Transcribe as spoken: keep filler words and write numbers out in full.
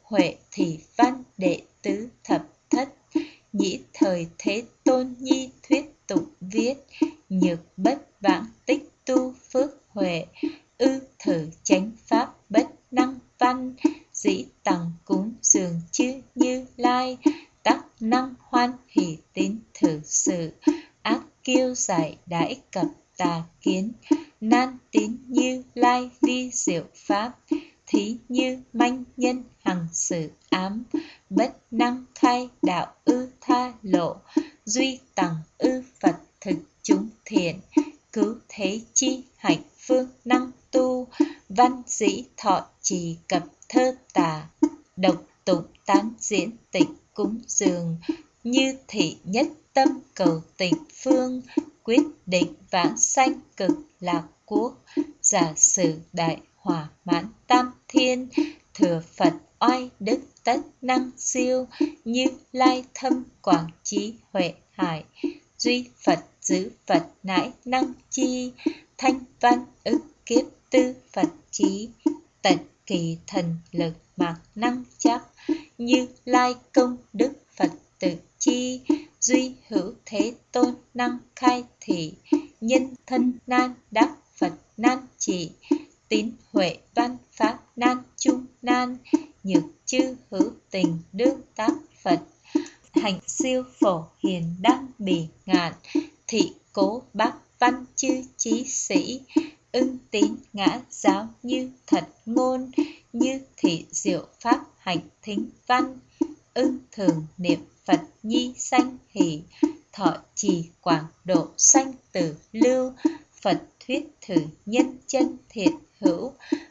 Huệ Thị Văn đệ tứ thập thất. Nhĩ thời Thế Tôn nhi thuyết tụng viết. Nhược bất vãng tích tu phước huệ. Ư thử chánh pháp bất năng văn. Dĩ tằng cúng dường chư Như Lai. Tắc năng hoan hỷ tín thử sự. Ác kiêu giải đãi cập tà kiến. Nan tín Như Lai vi diệu pháp. Thí như manh nhân hằng sự ám. Bất năng khai đạo ư tha lộ. Duy tằng ư Phật thực chúng thiện. Cứu thế chi hạnh phương năng tu. Văn dĩ thọ trì cập thơ tà. Độc tụng tán diễn tịch cúng dường. Như thị nhất tâm cầu tịnh phương. Quyết định vãng sanh cực lạc quốc. Giả sử đại hỏa mãn tam thiên. Thừa Phật oai đức tất năng siêu. Như Lai thâm quảng trí huệ hải. Duy Phật giữ Phật nãi năng chi. Thanh văn ức kiếp tư Phật trí. Tận kỳ thần lực mạc năng chắc. Như Lai công đức Phật tự chi. Duy hữu Thế Tôn năng khai thị. Nhân thân nan đắc Phật nan trị. Tín huệ văn pháp nan trung nan. Nhược chư hữu tình đương tác Phật. Hành siêu phổ hiền đăng bỉ ngạn. Thị cố bác văn chư trí sĩ. Ưng tín ngã giáo như thật ngôn. Như thị diệu pháp hành thính văn. Ưng thường niệm Phật nhi sanh hỷ. Thọ trì quảng độ sanh tử lưu. Phật thuyết thử nhân chân thiện hữu.